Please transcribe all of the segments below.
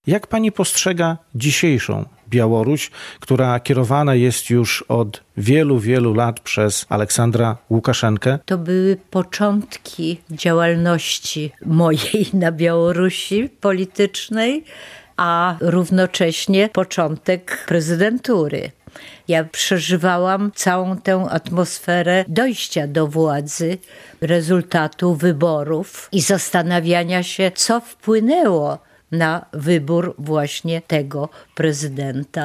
Jak pani postrzega dzisiejszą Białoruś, która kierowana jest już od wielu, wielu lat przez Aleksandra Łukaszenkę? To były początki działalności mojej na Białorusi politycznej, a równocześnie początek prezydentury. Ja przeżywałam całą tę atmosferę dojścia do władzy, rezultatu wyborów i zastanawiania się, co wpłynęło na wybór właśnie tego prezydenta.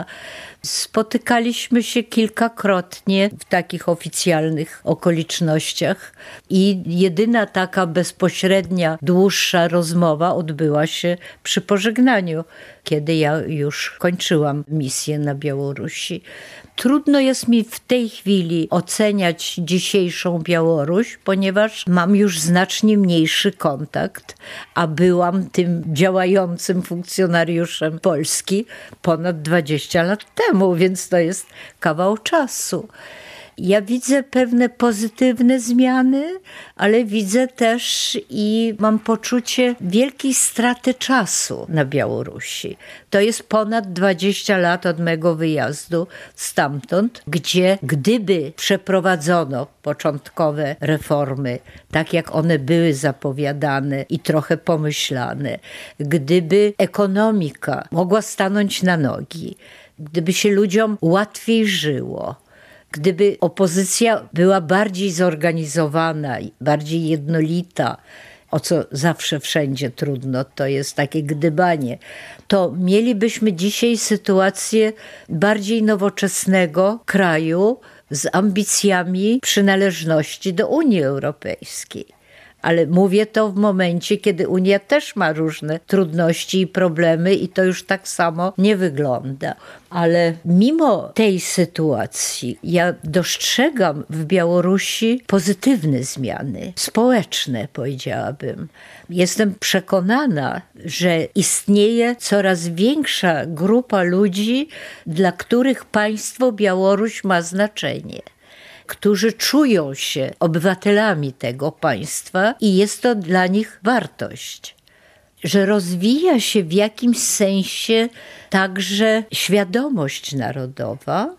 Spotykaliśmy się kilkakrotnie w takich oficjalnych okolicznościach i jedyna taka bezpośrednia, dłuższa rozmowa odbyła się przy pożegnaniu, kiedy ja już kończyłam misję na Białorusi. Trudno jest mi w tej chwili oceniać dzisiejszą Białoruś, ponieważ mam już znacznie mniejszy kontakt, a byłam tym działającym funkcjonariuszem Polski ponad 20 lat temu, więc to jest kawał czasu. Ja widzę pewne pozytywne zmiany, ale widzę też i mam poczucie wielkiej straty czasu na Białorusi. To jest ponad 20 lat od mego wyjazdu stamtąd, gdzie gdyby przeprowadzono początkowe reformy, tak jak one były zapowiadane i trochę pomyślane, gdyby ekonomika mogła stanąć na nogi, gdyby się ludziom łatwiej żyło, gdyby opozycja była bardziej zorganizowana, bardziej jednolita, o co zawsze wszędzie trudno, to jest takie gdybanie, to mielibyśmy dzisiaj sytuację bardziej nowoczesnego kraju z ambicjami przynależności do Unii Europejskiej. Ale mówię to w momencie, kiedy Unia też ma różne trudności i problemy i to już tak samo nie wygląda. Ale mimo tej sytuacji ja dostrzegam w Białorusi pozytywne zmiany, społeczne powiedziałabym. Jestem przekonana, że istnieje coraz większa grupa ludzi, dla których państwo Białoruś ma znaczenie, którzy czują się obywatelami tego państwa i jest to dla nich wartość. Że rozwija się w jakimś sensie także świadomość narodowa,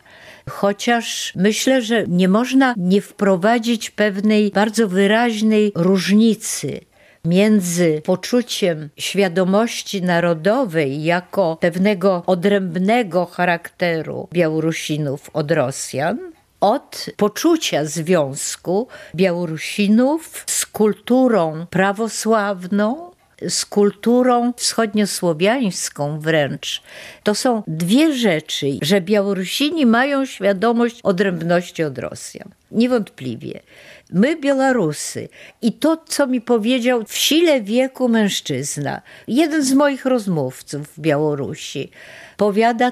chociaż myślę, że nie można nie wprowadzić pewnej bardzo wyraźnej różnicy między poczuciem świadomości narodowej jako pewnego odrębnego charakteru Białorusinów od Rosjan, od poczucia związku Białorusinów z kulturą prawosławną, z kulturą wschodniosłowiańską wręcz. To są dwie rzeczy, że Białorusini mają świadomość odrębności od Rosjan. Niewątpliwie. My Białorusy i to, co mi powiedział w sile wieku mężczyzna, jeden z moich rozmówców w Białorusi, powiada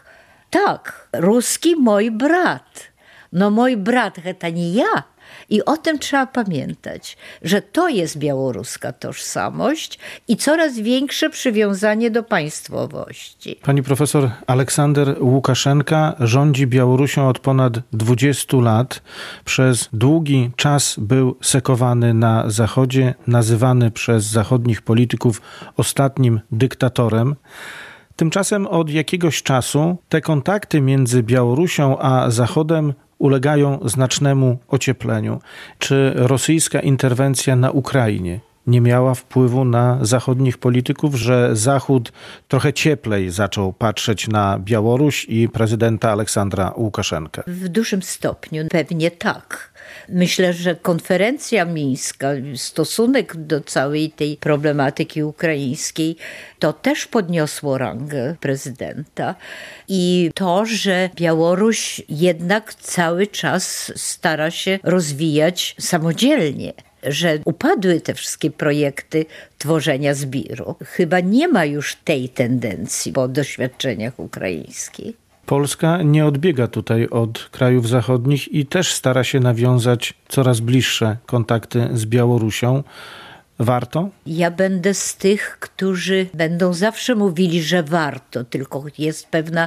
tak, ruski mój brat. No mój brat, to nie ja. I o tym trzeba pamiętać, że to jest białoruska tożsamość i coraz większe przywiązanie do państwowości. Pani profesor, Aleksander Łukaszenka rządzi Białorusią od ponad 20 lat. Przez długi czas był sekowany na Zachodzie, nazywany przez zachodnich polityków ostatnim dyktatorem. Tymczasem od jakiegoś czasu te kontakty między Białorusią a Zachodem ulegają znacznemu ociepleniu. Czy rosyjska interwencja na Ukrainie nie miała wpływu na zachodnich polityków, że Zachód trochę cieplej zaczął patrzeć na Białoruś i prezydenta Aleksandra Łukaszenkę? W dużym stopniu pewnie tak. Myślę, że konferencja mińska, stosunek do całej tej problematyki ukraińskiej, to też podniosło rangę prezydenta. I to, że Białoruś jednak cały czas stara się rozwijać samodzielnie, że upadły te wszystkie projekty tworzenia zbiru. Chyba nie ma już tej tendencji po doświadczeniach ukraińskich. Polska nie odbiega tutaj od krajów zachodnich i też stara się nawiązać coraz bliższe kontakty z Białorusią. Warto? Ja będę z tych, którzy będą zawsze mówili, że warto, tylko jest pewna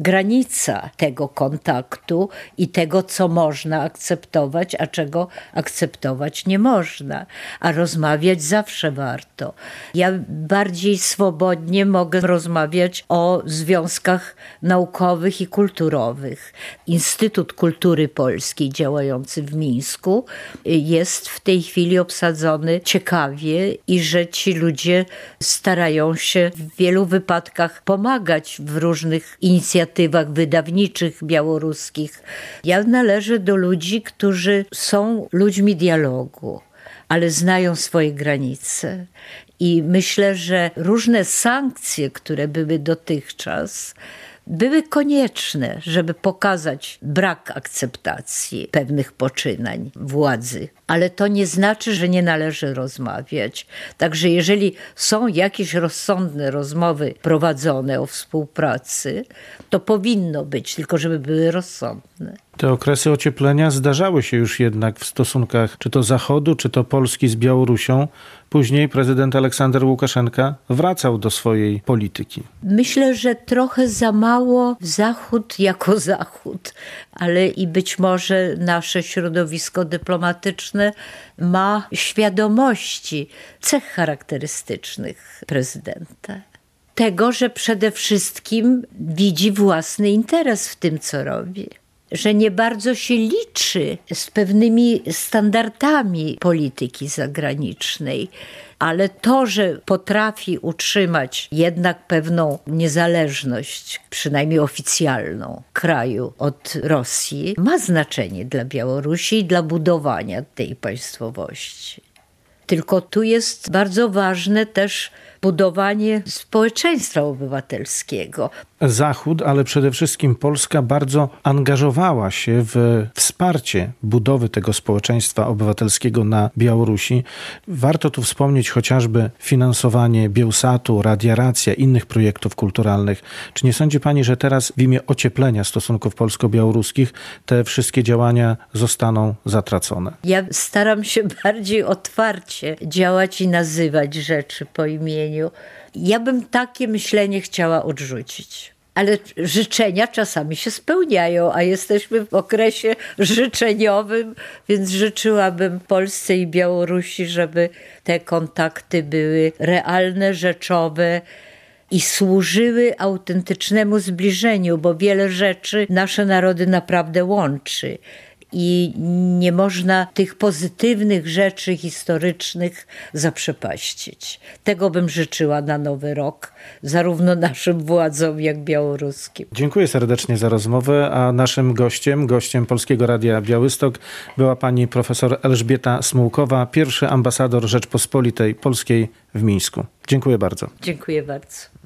granica tego kontaktu i tego, co można akceptować, a czego akceptować nie można. A rozmawiać zawsze warto. Ja bardziej swobodnie mogę rozmawiać o związkach naukowych i kulturowych. Instytut Kultury Polskiej działający w Mińsku jest w tej chwili obsadzony ciekawie i że ci ludzie starają się w wielu wypadkach pomagać w różnych inicjatywach wydawniczych białoruskich. Ja należę do ludzi, którzy są ludźmi dialogu, ale znają swoje granice. I myślę, że różne sankcje, które były dotychczas, były konieczne, żeby pokazać brak akceptacji pewnych poczynań władzy. Ale to nie znaczy, że nie należy rozmawiać. Także jeżeli są jakieś rozsądne rozmowy prowadzone o współpracy, to powinno być, tylko żeby były rozsądne. Te okresy ocieplenia zdarzały się już jednak w stosunkach czy to Zachodu, czy to Polski z Białorusią. Później prezydent Aleksander Łukaszenka wracał do swojej polityki. Myślę, że trochę za mało Zachód jako Zachód, ale i być może nasze środowisko dyplomatyczne ma świadomości cech charakterystycznych prezydenta. Tego, że przede wszystkim widzi własny interes w tym, co robi. Że nie bardzo się liczy z pewnymi standardami polityki zagranicznej, ale to, że potrafi utrzymać jednak pewną niezależność, przynajmniej oficjalną, kraju od Rosji, ma znaczenie dla Białorusi i dla budowania tej państwowości. Tylko tu jest bardzo ważne też budowanie społeczeństwa obywatelskiego. Zachód, ale przede wszystkim Polska bardzo angażowała się w wsparcie budowy tego społeczeństwa obywatelskiego na Białorusi. Warto tu wspomnieć chociażby finansowanie Bielsatu, Radia Racja, innych projektów kulturalnych. Czy nie sądzi pani, że teraz w imię ocieplenia stosunków polsko-białoruskich te wszystkie działania zostaną zatracone? Ja staram się bardziej otwarcie działać i nazywać rzeczy po imieniu. Ja bym takie myślenie chciała odrzucić. Ale życzenia czasami się spełniają, a jesteśmy w okresie życzeniowym, więc życzyłabym Polsce i Białorusi, żeby te kontakty były realne, rzeczowe i służyły autentycznemu zbliżeniu, bo wiele rzeczy nasze narody naprawdę łączy. I nie można tych pozytywnych rzeczy historycznych zaprzepaścić. Tego bym życzyła na Nowy Rok, zarówno naszym władzom, jak białoruskim. Dziękuję serdecznie za rozmowę, a naszym gościem Polskiego Radia Białystok była pani profesor Elżbieta Smułkowa, pierwszy ambasador Rzeczpospolitej Polskiej w Mińsku. Dziękuję bardzo. Dziękuję bardzo.